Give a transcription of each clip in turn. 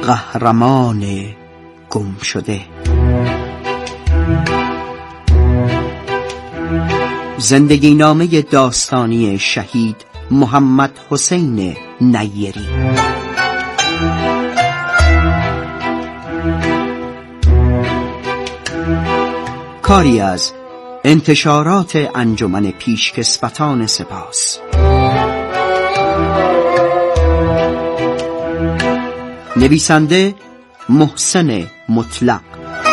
قهرمان گم شده. زندگی نامه داستانی شهید محمد حسین نیری. کاری از انتشارات انجمن پیشکسوتان سپاس. نویسنده محسن مطلق.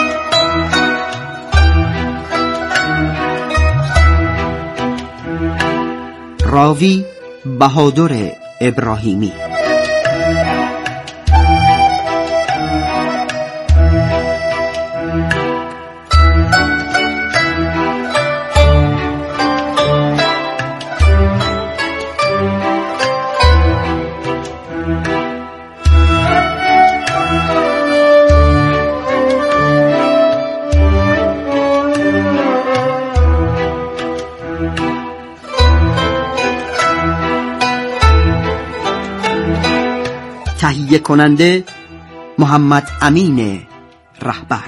راوی بهادر ابراهیمی. تهیه کننده محمد امین رهبر.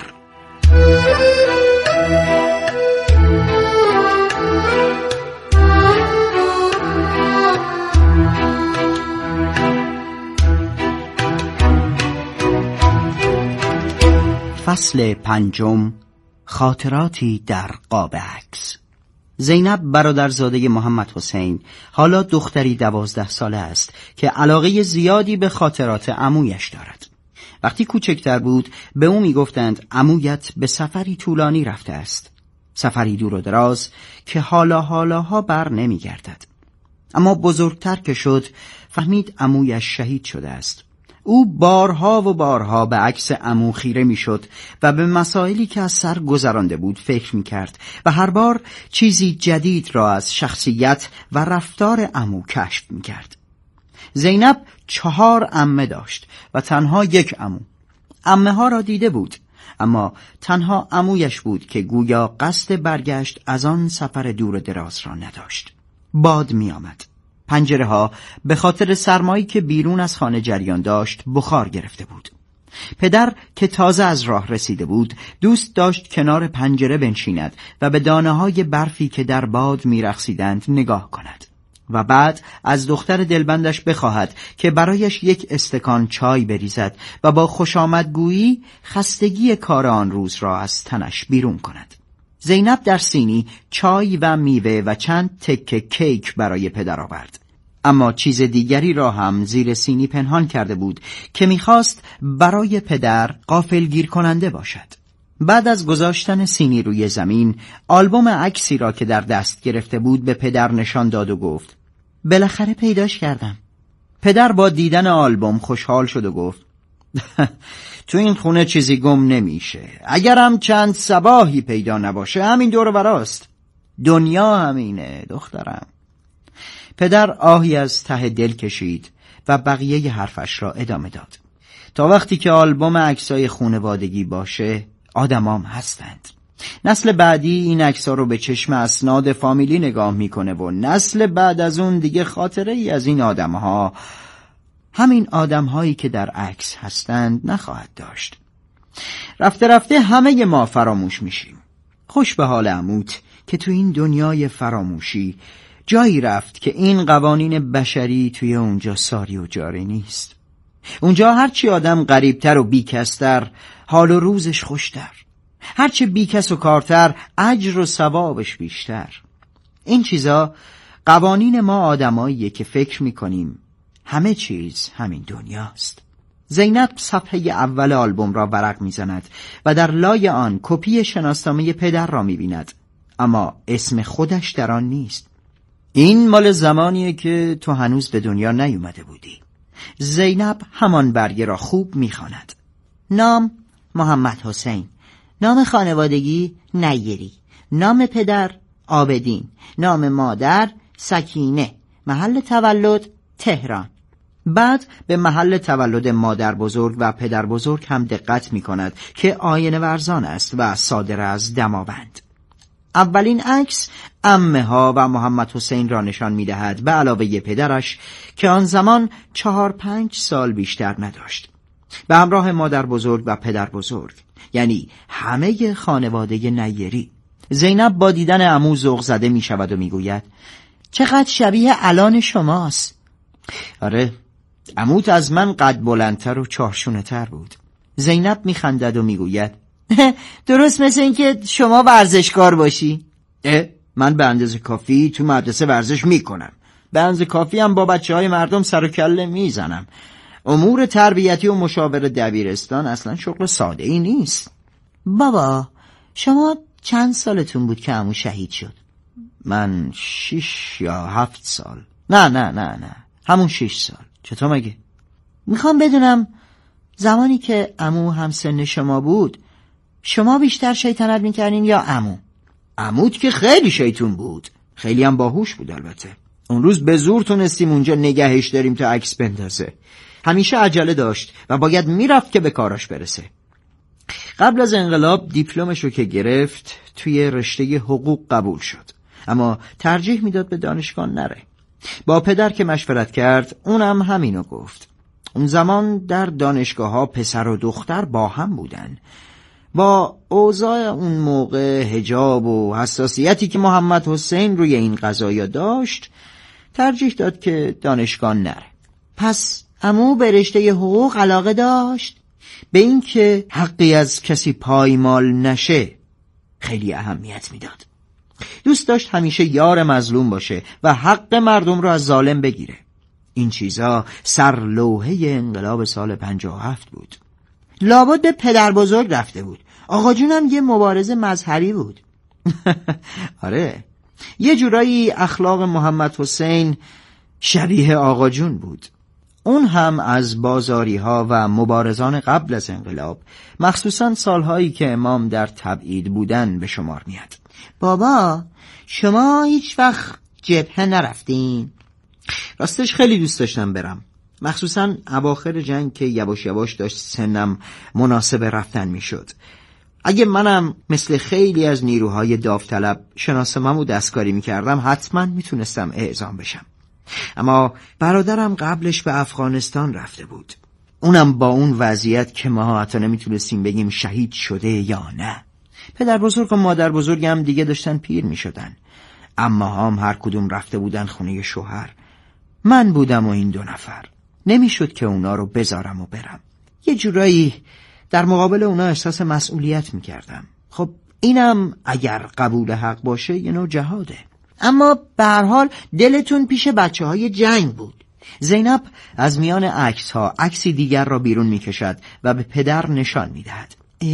فصل 5. خاطراتی در قاب عکس. زینب برادرزاده محمد حسین حالا دختری 12 ساله است که علاقه زیادی به خاطرات عمویش دارد. وقتی کوچکتر بود به او میگفتند عمویت به سفری طولانی رفته است، سفری دور و دراز که حالاها بر نمیگردد. اما بزرگتر که شد فهمید عمویش شهید شده است. او بارها و بارها به عکس عمو خیره میشد و به مسائلی که از سر گذرانده بود فکر میکرد و هر بار چیزی جدید را از شخصیت و رفتار عمو کشف میکرد. زینب 4 عمه داشت و تنها 1 عمو. عمه ها را دیده بود، اما تنها عمویش بود که گویا قصد برگشت از آن سفر دور و دراز را نداشت. باد می آمد. پنجره ها به خاطر سرمایی که بیرون از خانه جریان داشت بخار گرفته بود. پدر که تازه از راه رسیده بود دوست داشت کنار پنجره بنشیند و به دانه های برفی که در باد می رقصیدند نگاه کند و بعد از دختر دلبندش بخواهد که برایش 1 استکان چای بریزد و با خوشامدگویی خستگی کار آن روز را از تنش بیرون کند. زینب در سینی چای و میوه و چند تکه کیک برای پدر آورد، اما چیز دیگری را هم زیر سینی پنهان کرده بود که میخواست برای پدر غافلگیر کننده باشد. بعد از گذاشتن سینی روی زمین آلبوم عکسی را که در دست گرفته بود به پدر نشان داد و گفت بالاخره پیداش کردم. پدر با دیدن آلبوم خوشحال شد و گفت تو این خونه چیزی گم نمیشه، اگرم چند صباحی پیدا نباشه همین دور و براست. دنیا همینه دخترم. پدر آهی از ته دل کشید و بقیه حرفش را ادامه داد. تا وقتی که آلبوم عکسای خانوادگی باشه آدمام هستند. نسل بعدی این عکس‌ها رو به چشم اسناد فامیلی نگاه میکنه و نسل بعد از اون دیگه خاطره ای از این آدم‌ها، همین آدم‌هایی که در عکس هستند، نخواهد داشت. رفته رفته همه ما فراموش میشیم. خوش به حال عموت که تو این دنیای فراموشی جایی رفت که این قوانین بشری توی اونجا ساری و جاری نیست. اونجا هرچی آدم غریبتر و بیکستر حال و روزش خوشتر، هرچی بیکس و کارتر اجر و ثوابش بیشتر. این چیزا قوانین ما آدماییه که فکر میکنیم همه چیز همین دنیاست. زینب صفحه اول آلبوم را ورق میزند و در لای آن کپی شناسنامه پدر را میبیند، اما اسم خودش در آن نیست. این مال زمانیه که تو هنوز به دنیا نیومده بودی. زینب همان برگه را خوب میخواند. نام محمد حسین، نام خانوادگی نیری، نام پدر عابدین، نام مادر سکینه، محل تولد تهران. بعد به محل تولد مادر بزرگ و پدر بزرگ هم دقت می کند که آینه ورزان است و صادر از دماوند. اولین عکس عمه ها و محمد حسین را نشان می دهد به علاوه پدرش که آن زمان 4-5 سال بیشتر نداشت. به همراه مادر بزرگ و پدر بزرگ، یعنی همه خانواده نیری. زینب با دیدن عمو ذوق زده می شود و می گوید چقدر شبیه الان شماست. آره، عموت از من قد بلندتر و چارشونه تر بود. زینب می خندد و می گوید درست مثل این که شما ورزشکار باشی. من به اندازه کافی تو مدرسه ورزش می کنم. به اندازه کافی هم با بچه های مردم سر و کله می زنم. امور تربیتی و مشاور دبیرستان اصلا شغل ساده ای نیست. بابا شما چند سالتون بود که عمو شهید شد؟ من 6 یا 7 سال. نه همون 6 سال. چطور مگه؟ میخوام بدونم زمانی که عمو هم سن شما بود شما بیشتر شیطنت میکردین یا عمو؟ عموت که خیلی شیطون بود، خیلی هم باهوش بود. البته اون روز به زور تونستیم اونجا نگهش داریم تا عکس بندازه. همیشه عجله داشت و باید میرفت که به کاراش برسه. قبل از انقلاب دیپلمشو که گرفت توی رشته حقوق قبول شد، اما ترجیح میداد به دانشگاه نره. با پدر که مشورت کرد اونم همینو گفت. اون زمان در دانشگاه ها پسر و دختر با هم بودن. با اوضاع اون موقع، حجاب و حساسیتی که محمد حسین روی این قضایا داشت، ترجیح داد که دانشگاه نره. پس عمو به رشته حقوق علاقه داشت؟ به این که حقی از کسی پایمال نشه خیلی اهمیت میداد. دوست داشت همیشه یار مظلوم باشه و حق مردم رو از ظالم بگیره. این چیزا سرلوحه انقلاب سال 57 بود. لابد به پدر بزرگ رفته بود. آقا جونم یه مبارز مذهبی بود. آره، یه جورایی اخلاق محمد حسین شبیه آقا جون بود. اون هم از بازاری ها و مبارزان قبل از انقلاب، مخصوصا سالهایی که امام در تبعید بودن به شمار میاد. بابا شما هیچ وقت جبهه نرفتین؟ راستش خیلی دوست داشتم برم، مخصوصا اواخر جنگ که یواش یواش داشت سنم مناسب رفتن میشد. اگه منم مثل خیلی از نیروهای داوطلب شناسنامه و دستکاری میکردم حتما میتونستم اعزام بشم. اما برادرم قبلش به افغانستان رفته بود، اونم با اون وضعیت که ما حتی نمیتونستیم بگیم شهید شده یا نه. پدر بزرگ و مادر بزرگم دیگه داشتن پیر میشدن، اما هم هر کدوم رفته بودن خونه شوهر. من بودم و این 2 نفر. نمیشد که اونا رو بذارم و برم. یه جورایی در مقابل اونا احساس مسئولیت میکردم. خب اینم اگر قبول حق باشه یه نوع جهاده. اما به هر حال دلتون پیش بچه‌های جنگ بود. زینب از میان عکس‌ها عکسی دیگر را بیرون میکشد و به پدر نشان میدهد.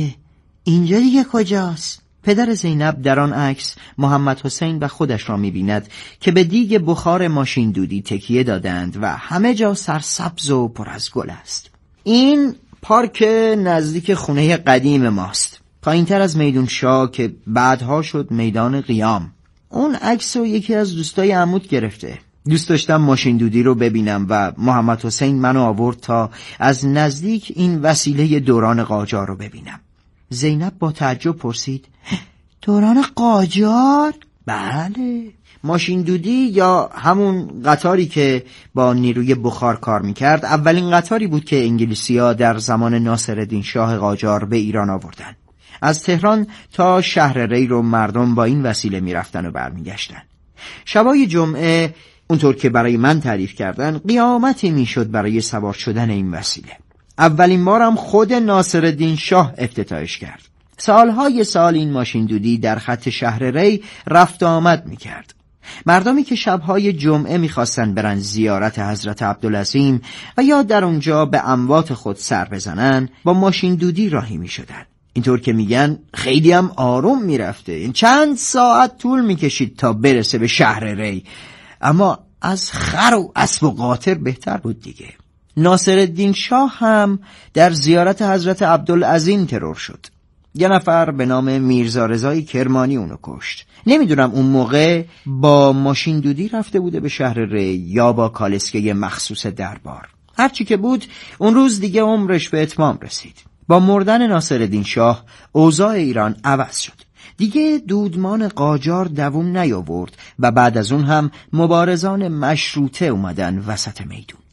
اینجا دیگه کجاست؟ پدر زینب در آن عکس محمد حسین و خودش را می‌بیند که به دیگ بخار ماشین دودی تکیه دادند و همه جا سرسبز و پر از گل است. این پارک نزدیک خونه قدیم ماست، پایین‌تر از میدون شاه که بعدها شد میدان قیام. اون عکس رو یکی از دوستای عموت گرفته. دوست داشتم ماشین دودی رو ببینم و محمد حسین منو آورد تا از نزدیک این وسیله دوران قاجار رو ببینم. زینب با تعجب پرسید دوران قاجار؟ بله، ماشین دودی یا همون قطاری که با نیروی بخار کار میکرد اولین قطاری بود که انگلیسی‌ها در زمان ناصرالدین شاه قاجار به ایران آوردن. از تهران تا شهر ری رو مردم با این وسیله میرفتن و برمیگشتن. شبای جمعه اونطور که برای من تعریف کردن قیامتی میشد برای سوار شدن این وسیله. اولین بارم خود ناصرالدین شاه افتتاحش کرد. سالهای سال این ماشین دودی در خط شهر ری رفت و آمد میکرد. مردمی که شبهای جمعه میخواستن برن زیارت حضرت عبدالعظیم و یا در اونجا به اموات خود سر بزنن با ماشین دودی راهی میشدن. اینطور که میگن خیلی هم آروم میرفته، چند ساعت طول میکشید تا برسه به شهر ری، اما از خر و اسب و قاطر بهتر بود دیگه. ناصرالدین شاه هم در زیارت حضرت عبدالعظیم ترور شد. یه نفر به نام میرزا رضای کرمانی اونو کشت. نمیدونم اون موقع با ماشین دودی رفته بوده به شهر ری یا با کالسکه مخصوص دربار. هرچی که بود اون روز دیگه عمرش به اتمام رسید. با مردن ناصرالدین شاه اوضاع ایران عوض شد. دیگه دودمان قاجار دوام نیاورد و بعد از اون هم مبارزان مشروطه اومدن وسط میدون.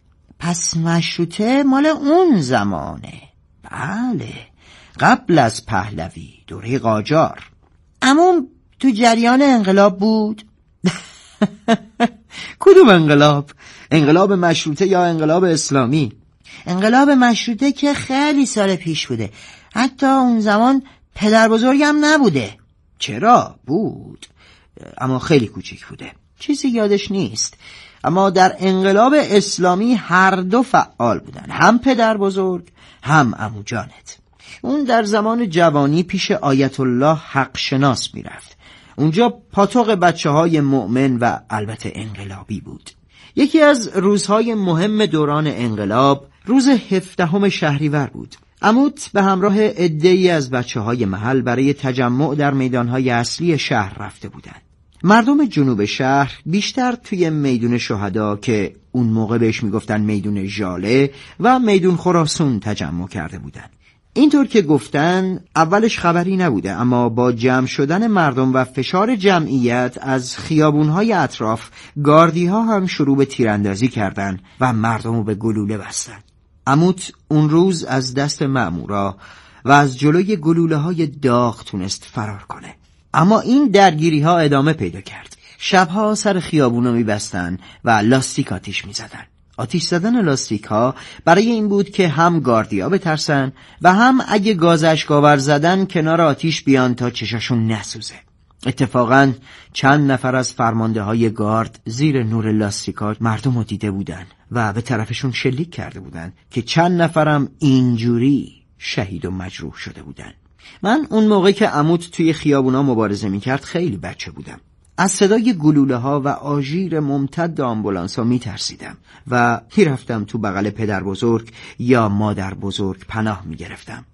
پس مشروطه مال اون زمانه. بله، قبل از پهلوی، دوره قاجار. عموم تو جریان انقلاب بود؟ کدوم انقلاب؟ انقلاب مشروطه یا انقلاب اسلامی؟ انقلاب مشروطه که خیلی سال پیش بوده، حتی اون زمان پدر بزرگم نبوده. چرا؟ بود، اما خیلی کوچیک بوده، چیزی یادش نیست. اما در انقلاب اسلامی هر دو فعال بودن، هم پدر بزرگ هم عمو جانت. اون در زمان جوانی پیش آیت الله حق شناس میرفت. اونجا پاتوق بچه‌های مؤمن و البته انقلابی بود. یکی از روزهای مهم دوران انقلاب روز 17 شهریور بود. عموت به همراه عده‌ای از بچه‌های محل برای تجمع در میدانهای اصلی شهر رفته بودند. مردم جنوب شهر بیشتر توی میدون شهدا که اون موقع بهش میگفتن میدون ژاله و میدون خراسان تجمع کرده بودند. اینطور که گفتن اولش خبری نبوده، اما با جمع شدن مردم و فشار جمعیت از خیابونهای اطراف گاردی‌ها هم شروع به تیراندازی کردن و مردمو به گلوله بستن. عموت اون روز از دست مأمورا و از جلوی گلوله‌های داغ تونست فرار کنه. اما این درگیری‌ها ادامه پیدا کرد. شبها سر خیابونا می‌بستن و لاستیک آتیش می‌زدن. آتیش زدن لاستیک ها برای این بود که هم گاردیا بترسن و هم اگه گاز اشک‌آور زدن کنار آتیش بیان تا چشاشون نسوزه. اتفاقاً چند نفر از فرمانده های گارد زیر نور لاستیکا مردم رو دیده بودن و به طرفشون شلیک کرده بودن که چند نفرم اینجوری شهید و مجروح شده بودن. من اون موقع که عموت توی خیابونا مبارزه میکرد خیلی بچه بودم. از صدای گلوله ها و آژیر ممتد آمبولانس ها می ترسیدم و رفتم تو بغل پدر بزرگ یا مادر بزرگ پناه می گرفتم.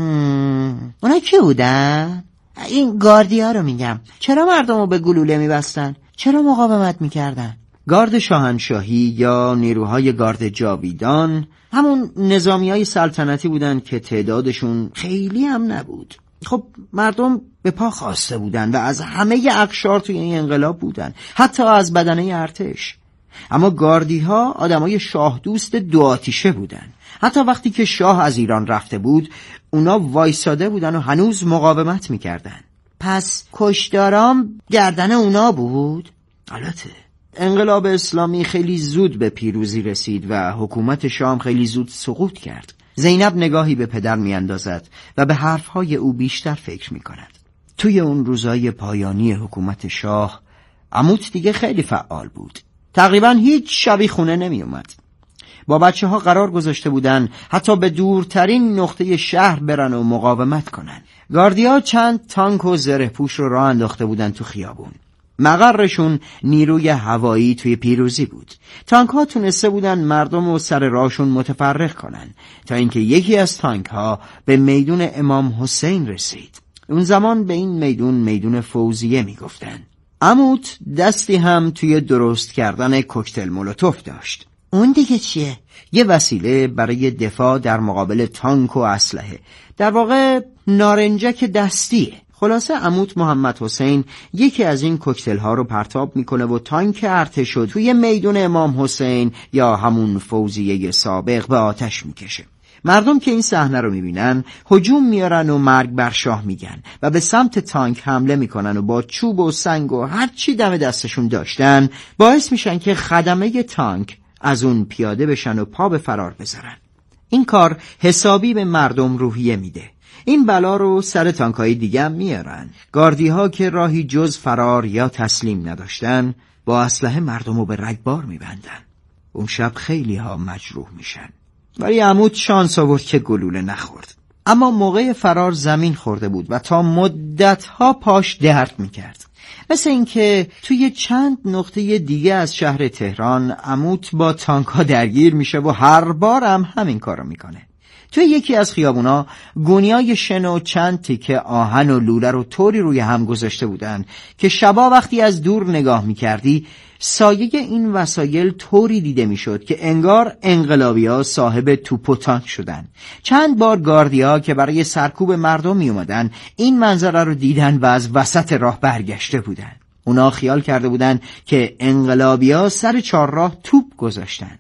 اونا کی بودن؟ این گاردی ها رو میگم. چرا مردم رو به گلوله می بستن؟ چرا مقاومت می کردن؟ گارد شاهنشاهی یا نیروهای گارد جاویدان همون نظامی های سلطنتی بودن که تعدادشون خیلی هم نبود. خب مردم به پا خواسته بودن و از همه اقشار توی این انقلاب بودن، حتی از بدنه ارتش. اما گاردی ها آدمای شاه دوست دو آتیشه بودن. حتی وقتی که شاه از ایران رفته بود اونا وایساده بودن و هنوز مقاومت میکردن. پس کشتارام گردن اونا بود؟ البته انقلاب اسلامی خیلی زود به پیروزی رسید و حکومت شاه خیلی زود سقوط کرد. زینب نگاهی به پدر میاندازد و به حرفهای او بیشتر فکر میکند. توی اون روزای پایانی حکومت شاه عموت دیگه خیلی فعال بود. تقریبا هیچ شبی خونه نمی اومد. با بچه ها قرار گذاشته بودن حتی به دورترین نقطه شهر برن و مقاومت کنن. گاردیا چند تانک و زره پوش رو راه انداخته بودن تو خیابون. مقرشون نیروی هوایی توی پیروزی بود. تانک ها تونسته بودن مردم و سر راهشون متفرق کنن تا اینکه یکی از تانک ها به میدون امام حسین رسید. اون زمان به این میدون فوزیه میگفتن. عموت دستی هم توی درست کردن کوکتل مولوتوف داشت. اون دیگه چیه؟ یه وسیله برای دفاع در مقابل تانک و اسلحه. در واقع نارنجک دستیه. خلاصه عموت محمد حسین یکی از این کوکتل ها رو پرتاب میکنه و تانک ارتش رو توی میدون امام حسین یا همون فوزیه سابق به آتش میکشه. مردم که این صحنه رو میبینن هجوم میارن و مرگ بر شاه میگن و به سمت تانک حمله میکنن و با چوب و سنگ و هر چی دم دستشون داشتن باعث میشن که خدمه تانک از اون پیاده بشن و پا به فرار بذارن. این کار حسابی به مردم روحیه میده. این بلا رو سر تانکای دیگه هم میارن. گاردی ها که راهی جز فرار یا تسلیم نداشتن با اسلحه مردم رو به رگبار میبندن. اون شب خیلی ها مجروح میشن. ولی عموت شانس آورد که گلوله نخورد. اما موقع فرار زمین خورده بود و تا مدتها پاش درد میکرد. مثل اینکه توی چند نقطه دیگه از شهر تهران عموت با تانکا درگیر میشه و هر بار هم همین کارو میکنه. توی یکی از خیابونا گونیای شن و چند تیکه آهن و لوله رو طوری روی هم گذاشته بودن که شبا وقتی از دور نگاه میکردی سایه این وسایل طوری دیده میشد که انگار انقلابی‌ها صاحب توپ و تانک شدن. چند بار گاردیا که برای سرکوب مردم می اومدن این منظره رو دیدن و از وسط راه برگشته بودن. اونا خیال کرده بودن که انقلابی‌ها سر چهارراه توپ گذاشتن.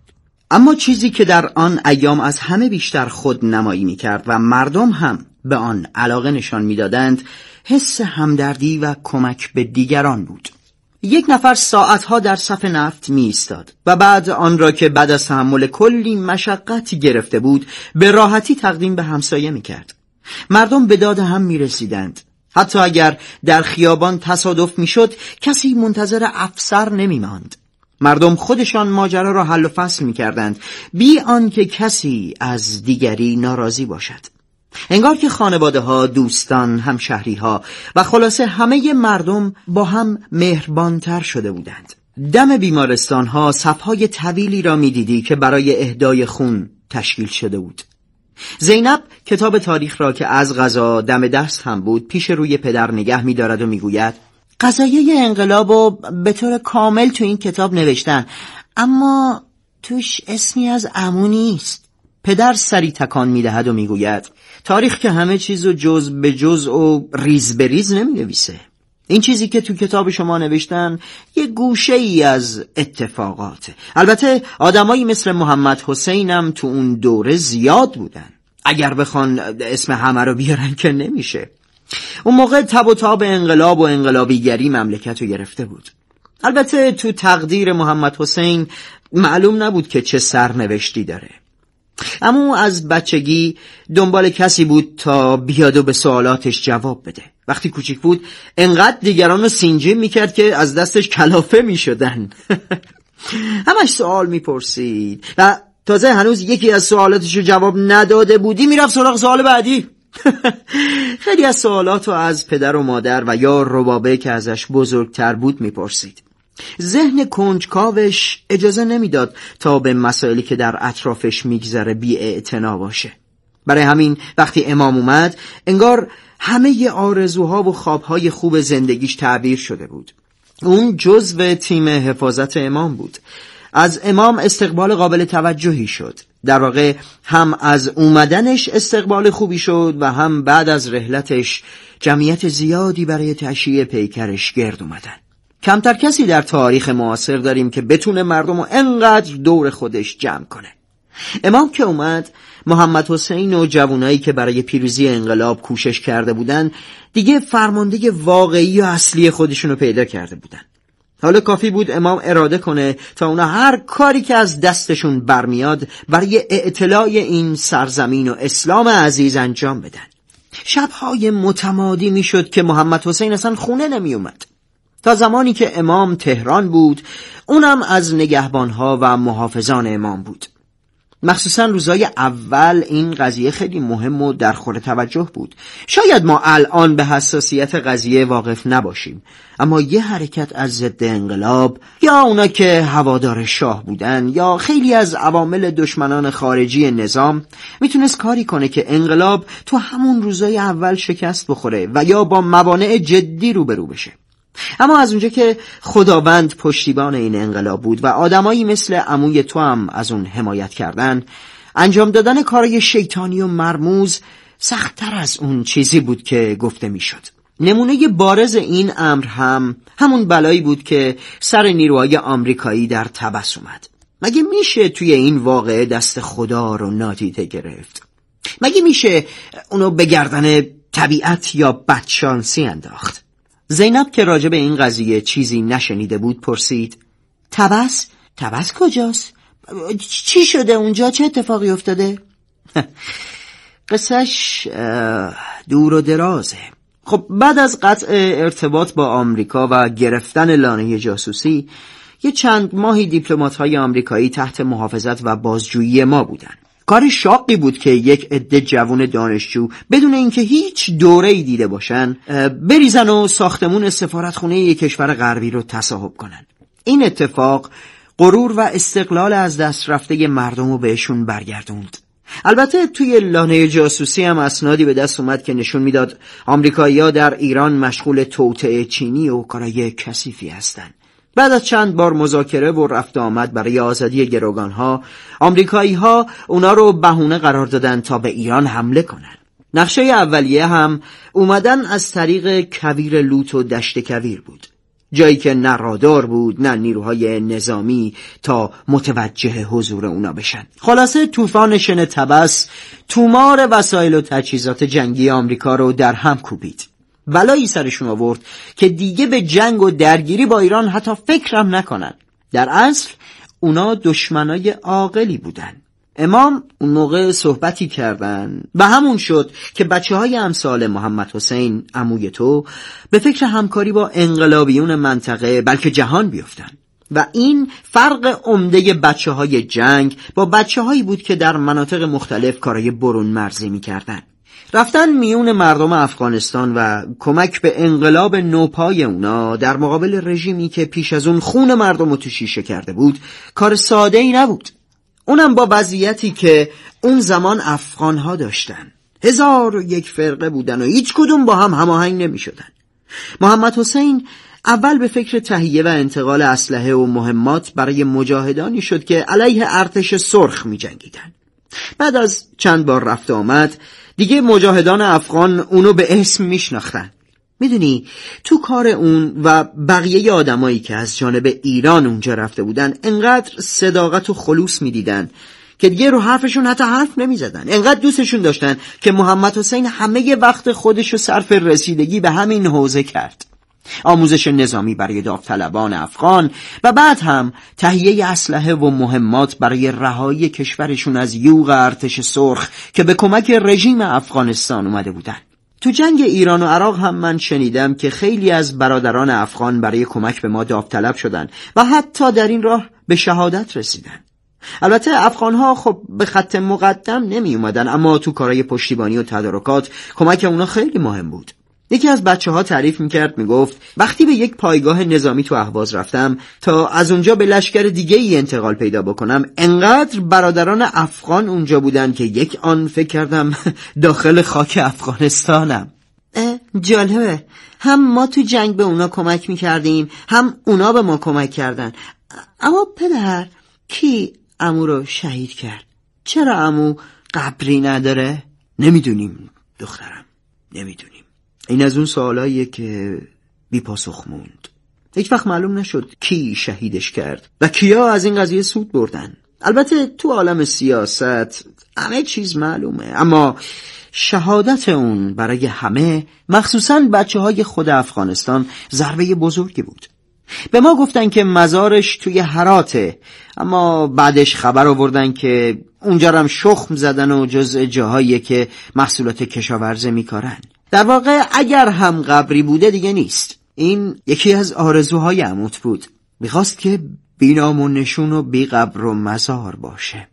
اما چیزی که در آن ایام از همه بیشتر خود نمایی می‌کرد و مردم هم به آن علاقه نشان می‌دادند، حس همدردی و کمک به دیگران بود. یک نفر ساعتها در صف نفت می ایستاد و بعد آن را که بعد از تحمل کلی مشقت گرفته بود به راحتی تقدیم به همسایه می کرد. مردم به داد هم می رسیدند. حتی اگر در خیابان تصادف می شد کسی منتظر افسر نمی ماند. مردم خودشان ماجرا را حل و فصل می کردند بی آنکه کسی از دیگری ناراضی باشد. انگار که خانواده ها، دوستان، همشهری ها و خلاصه همه مردم با هم مهربانتر شده بودند. دم بیمارستان ها صفهای طویلی را می دیدی که برای اهدای خون تشکیل شده بود. زینب کتاب تاریخ را که از قضا دم دست هم بود پیش روی پدر نگه می دارد و می گوید قضایای انقلاب رو به طور کامل تو این کتاب نوشتن، اما توش اسمی از عمو نیست. پدر سری تکان می دهد و می گوید تاریخ که همه چیزو جز به جز و ریز به ریز نمی نویسه. این چیزی که تو کتاب شما نوشتن یه گوشه ای از اتفاقاته. البته آدمایی مثل محمد حسین هم تو اون دوره زیاد بودن. اگر بخوان اسم همه رو بیارن که نمیشه. اون موقع تب و تاب انقلاب و انقلابیگری مملکت رو گرفته بود. البته تو تقدیر محمد حسین معلوم نبود که چه سرنوشتی داره. اما از بچگی دنبال کسی بود تا بیاد و به سوالاتش جواب بده. وقتی کوچیک بود انقدر دیگران رو سینجیم میکرد که از دستش کلافه میشدن. همش سوال میپرسید و تازه هنوز یکی از سوالاتش رو جواب نداده بودی میرفت سراغ سوال بعدی. خیلی از سوالاتو از پدر و مادر و یا ربابه که ازش بزرگتر بود میپرسید. ذهن کنجکاوش اجازه نمیداد تا به مسائلی که در اطرافش میگذره بی‌اعتنا باشه. برای همین وقتی امام اومد انگار همه آرزوها و خوابهای خوب زندگیش تعبیر شده بود. اون جزو تیم حفاظت امام بود. از امام استقبال قابل توجهی شد. در واقع هم از اومدنش استقبال خوبی شد و هم بعد از رحلتش جمعیت زیادی برای تشییع پیکرش گرد اومدن. کمتر کسی در تاریخ معاصر داریم که بتونه مردم رو انقدر دور خودش جمع کنه. امام که اومد، محمد حسین و جوانایی که برای پیروزی انقلاب کوشش کرده بودن دیگه فرمانده واقعی و اصلی خودشونو پیدا کرده بودن. حالا کافی بود امام اراده کنه تا اونا هر کاری که از دستشون برمیاد برای اطلاع این سرزمین و اسلام عزیز انجام بدن. شبهای متمادی میشد که محمد حسین اصلا خونه نمی اومد. تا زمانی که امام تهران بود اونم از نگهبانها و محافظان امام بود. مخصوصا روزای اول این قضیه خیلی مهم و در خور توجه بود. شاید ما الان به حساسیت قضیه واقف نباشیم، اما یه حرکت از ضد انقلاب یا اونا که هوادار شاه بودن یا خیلی از عوامل دشمنان خارجی نظام میتونست کاری کنه که انقلاب تو همون روزای اول شکست بخوره و یا با موانع جدی روبرو بشه. اما از اونجا که خداوند پشتیبان این انقلاب بود و آدمایی مثل عموی تو هم از اون حمایت کردن، انجام دادن کارای شیطانی و مرموز سخت‌تر از اون چیزی بود که گفته میشد. نمونه بارز این امر هم همون بلایی بود که سر نیروهای آمریکایی در طبس اومد. مگه میشه توی این واقعه دست خدا رو نادیده گرفت؟ مگه میشه اونو به گردن طبیعت یا بدشانسی انداخت؟ زینب که راجع به این قضیه چیزی نشنیده بود پرسید طبس؟ طبس کجاست؟ چی شده اونجا؟ چه اتفاقی افتاده؟ قصهش دور و درازه. خب بعد از قطع ارتباط با آمریکا و گرفتن لانه جاسوسی یه چند ماهی دیپلمات‌های آمریکایی تحت محافظت و بازجویی ما بودن. کار شاقی بود که یک عده جوان دانشجو بدون اینکه هیچ دوره‌ای دیده باشن بریزن و ساختمون سفارتخونه یک کشور غربی رو تصاحب کنن. این اتفاق غرور و استقلال از دست رفته مردم رو بهشون برگردوند. البته توی لانه جاسوسی هم اسنادی به دست اومد که نشون میداد آمریکایی‌ها در ایران مشغول توطئه چینی و کارای کثیفی هستن. بعد از چند بار مذاکره و رفت آمد برای آزادی گروگانها، آمریکایی‌ها اونا رو بهونه قرار دادن تا به ایران حمله کنن. نقشه اولیه هم اومدن از طریق کویر لوت و دشت کویر بود. جایی که نه رادار بود نه نیروهای نظامی تا متوجه حضور اونا بشن. خلاصه طوفان شن تبس تومار وسایل و تجهیزات جنگی آمریکا رو در هم کوبید. بلایی سرشون آورد که دیگه به جنگ و درگیری با ایران حتی فکرم نکنن. در اصل اونا دشمنای عاقلی بودن. امام اون موقع صحبتی کردن و همون شد که بچه‌های امثال محمد حسین عموی تو به فکر همکاری با انقلابیون منطقه بلکه جهان بیفتن و این فرق عمده بچه‌های جنگ با بچه‌هایی بود که در مناطق مختلف کارهای برون مرزی می‌کردن. رفتن میون مردم افغانستان و کمک به انقلاب نوپای اونا در مقابل رژیمی که پیش از اون خون مردم رو تو شیشه کرده بود کار ساده‌ای نبود. اونم با وضعیتی که اون زمان افغانها داشتن. 1001 فرقه بودن و هیچ کدوم با هم هماهنگ نمی شدن. محمد حسین اول به فکر تهیه و انتقال اسلحه و مهمات برای مجاهدانی شد که علیه ارتش سرخ می جنگیدن. بعد از چند بار رفت آمد دیگه مجاهدان افغان اونو به اسم می شناختن. میدونی تو کار اون و بقیه آدمایی که از جانب ایران اونجا رفته بودن انقدر صداقت و خلوص میدیدن که دیگه رو حرفشون حتی حرف نمیزدن. انقدر دوستشون داشتن که محمد حسین همه وقت خودشو صرف رسیدگی به همین حوزه کرد. آموزش نظامی برای داوطلبان افغان و بعد هم تهیه اسلحه و مهمات برای رهایی کشورشون از یوغ ارتش سرخ که به کمک رژیم افغانستان اومده بودن. تو جنگ ایران و عراق هم من شنیدم که خیلی از برادران افغان برای کمک به ما داوطلب شدن و حتی در این راه به شهادت رسیدن. البته افغانها خب به خط مقدم نمی اومدن، اما تو کارهای پشتیبانی و تدارکات کمک اونا خیلی مهم بود. یکی از بچه‌ها تعریف میکرد، میگفت وقتی به یک پایگاه نظامی تو اهواز رفتم تا از اونجا به لشکر دیگه ای انتقال پیدا بکنم، انقدر برادران افغان اونجا بودن که یک آن فکر کردم داخل خاک افغانستانم. جالبه، هم ما تو جنگ به اونا کمک میکردیم هم اونا به ما کمک کردن. اما پدر، کی عمو رو شهید کرد؟ چرا عمو قبری نداره؟ نمیدونیم دخترم، نمیدونیم. این از اون سوالاییه که بی پاسخ موند. هیچ وقت معلوم نشد کی شهیدش کرد و کیا از این قضیه سود بردن. البته تو عالم سیاست همه چیز معلومه، اما شهادت اون برای همه، مخصوصاً بچه‌های خود افغانستان، ضربه بزرگی بود. به ما گفتن که مزارش توی هراته، اما بعدش خبر آوردن که اونجا هم شخم زدن و جزء جاهایی که محصولات کشاورزی میکارن. در واقع اگر هم قبری بوده دیگه نیست. این یکی از آرزوهای عموت بود، میخواست که بی نام و نشون و بی قبر و مزار باشه.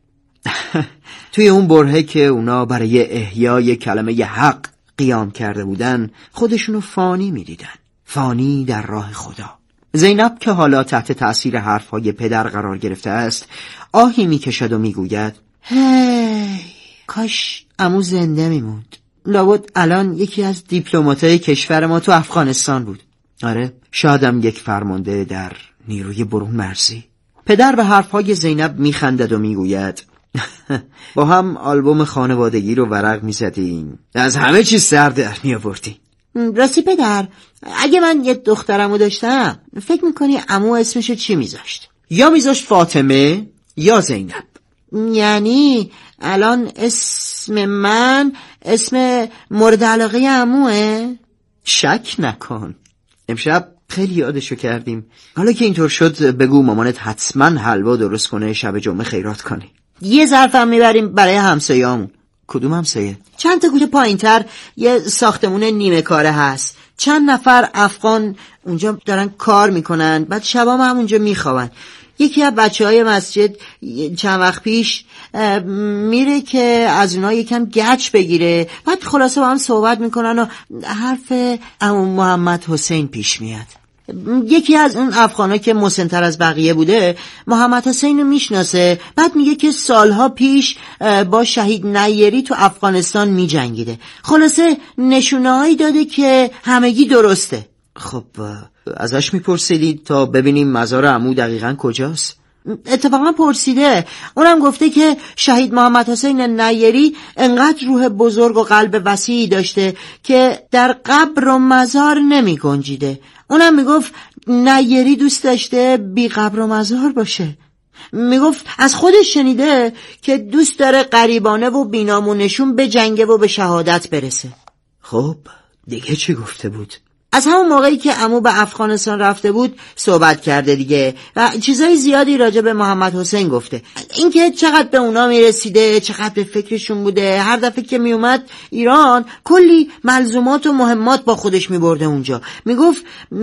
توی اون برهه که اونا برای احیای کلمه حق قیام کرده بودن، خودشونو فانی میدیدن، فانی در راه خدا. زینب که حالا تحت تأثیر حرفهای پدر قرار گرفته است، آهی میکشد و میگوید هی، کاش عمو زنده میموند. لابد الان یکی از دیپلماتای کشور ما تو افغانستان بود. آره، شایدم یک فرمانده در نیروی برون مرزی. پدر به حرفهای زینب میخندد و میگوید با هم آلبوم خانوادگی رو ورق میزدیم، از همه چیز سر در میآوردیم. راستی پدر، اگه من یه دخترمو داشتم فکر میکنی عمو اسمشو چی میذاشت؟ یا میذاشت فاطمه یا زینب. یعنی الان اسم من اسم مورد علاقه عموه؟ شک نکن، امشب خیلی یادشو کردیم. حالا که اینطور شد بگو مامانت حتما حلوا درست کنه شب جمعه خیرات کنی. یه ظرفم میبریم برای همسایه‌مون. کدوم همسایه؟ چند تا کوچه پایینتر یه ساختمون نیمه کاره هست. چند نفر افغان اونجا دارن کار میکنن، بعد شبام هم اونجا میخوابن. یکی از بچه‌های مسجد چند وقت پیش میره که از اونها یکم گچ بگیره، بعد خلاصه با هم صحبت میکنن و حرف عمو محمد حسین پیش میاد. یکی از اون افغانا که مسن‌تر از بقیه بوده محمد حسین رو میشناسه، بعد میگه که سالها پیش با شهید نیری تو افغانستان میجنگیده. خلاصه نشونه‌هایی داده که همگی درسته. خب ازش میپرسیدید تا ببینیم مزار عمو دقیقاً کجاست؟ اتفاقا پرسیده. اونم گفته که شهید محمد حسین نیری انقدر روح بزرگ و قلب وسیعی داشته که در قبر و مزار نمی گنجیده. اونم میگفت نیری دوست داشته بی قبر و مزار باشه. میگفت از خودش شنیده که دوست داره غریبانه و بینامونشون به جنگه و به شهادت برسه. خب دیگه چی گفته بود؟ از همون موقعی که عمو به افغانستان رفته بود صحبت کرده دیگه و چیزای زیادی راجع به محمد حسین گفته. اینکه چقدر به اونا میرسیده، چقدر به فکرشون بوده، هر دفعه که میومد ایران کلی ملزومات و مهمات با خودش میبرده اونجا. میگفت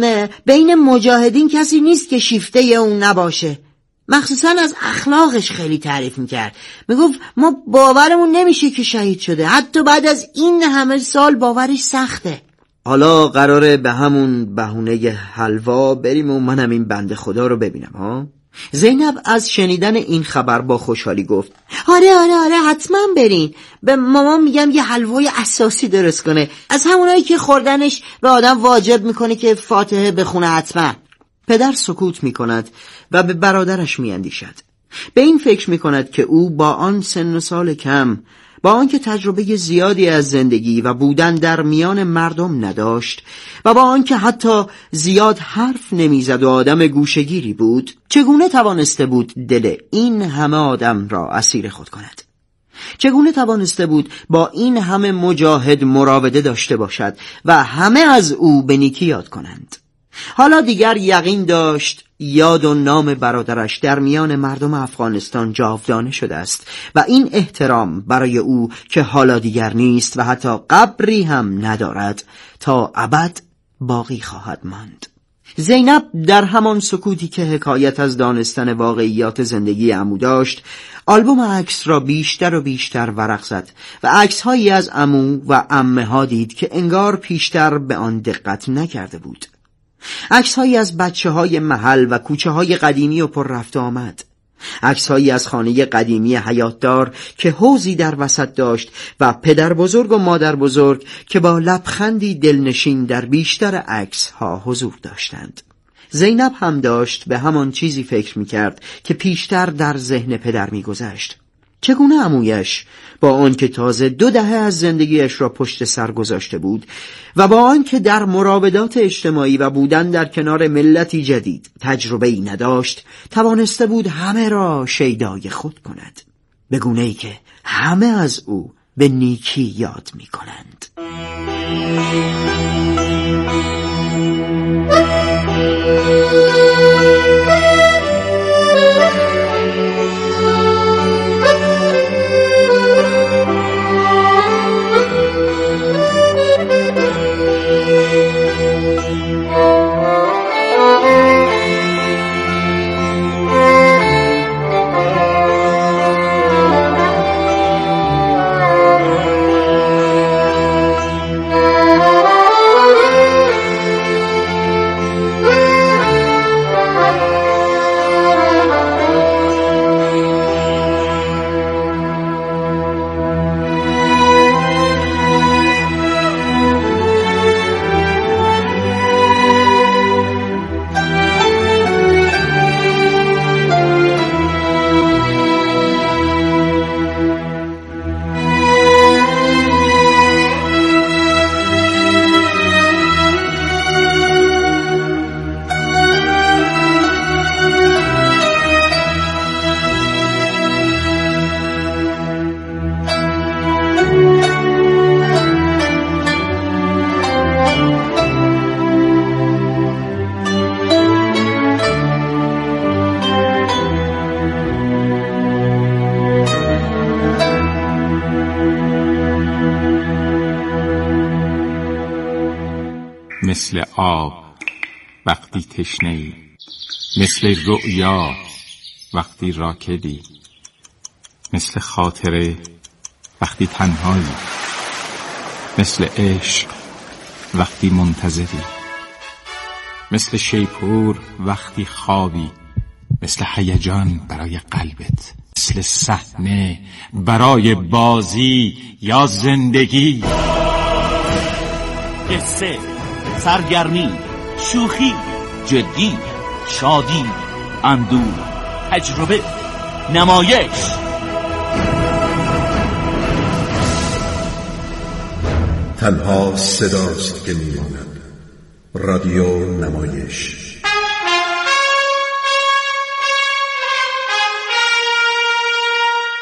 بین مجاهدین کسی نیست که شیفته اون نباشه. مخصوصا از اخلاقش خیلی تعریف میکرد. میگفت ما باورمون نمیشه که شهید شده، حتی بعد از این همه سال باورش سخته. حالا قراره به همون بهونه حلوا بریم و منم این بنده خدا رو ببینم ها؟ زینب از شنیدن این خبر با خوشحالی گفت آره حتما برین. به مامان میگم یه حلوای اساسی درست کنه، از همونایی که خوردنش به آدم واجب میکنه که فاتحه بخونه حتما. پدر سکوت میکند و به برادرش میاندیشد. به این فکر میکند که او با آن سن و سال کم، با آنکه تجربه زیادی از زندگی و بودن در میان مردم نداشت و با آنکه حتی زیاد حرف نمیزد و آدم گوشه‌گیری بود، چگونه توانسته بود دل این همه آدم را اسیر خود کند؟ چگونه توانسته بود با این همه مجاهد مراوده داشته باشد و همه از او به نیکی یاد کنند؟ حالا دیگر یقین داشت یاد و نام برادرش در میان مردم افغانستان جاودانه شده است و این احترام برای او که حالا دیگر نیست و حتی قبری هم ندارد تا ابد باقی خواهد ماند. زینب در همان سکوتی که حکایت از دانستن واقعیات زندگی عمو داشت، آلبوم عکس را بیشتر و بیشتر ورق زد و عکس‌هایی از عمو و عمه ها دید که انگار پیشتر به آن دقت نکرده بود. عکس‌هایی از بچه‌های محل و کوچه‌های قدیمی و پر رفت آمد. عکس‌هایی از خانه قدیمی حیاتدار که حوضی در وسط داشت و پدر بزرگ و مادر بزرگ که با لبخندی دلنشین در بیشتر عکس‌ها حضور داشتند. زینب هم داشت به همان چیزی فکر می‌کرد که پیشتر در ذهن پدر می‌گذشت. چگونه عمویش با آنکه تازه 2 دهه از زندگیش را پشت سر گذاشته بود و با آنکه در مراودات اجتماعی و بودن در کنار ملتی جدید تجربه‌ای نداشت، توانسته بود همه را شیدای خود کند، به گونه‌ای که همه از او به نیکی یاد می‌کنند. مثل آب وقتی تشنه‌ای، مثل رؤیا وقتی راکدی، مثل خاطره وقتی تنهایی، مثل عشق وقتی منتظری، مثل شیپور وقتی خوابی، مثل هیجان برای قلبت، مثل صحنه برای بازی یا زندگی. قصه، سرگرمی، شوخی، جدی، شادی، اندوه، تجربه، نمایش. تنها صداست که میماند. رادیو نمایش.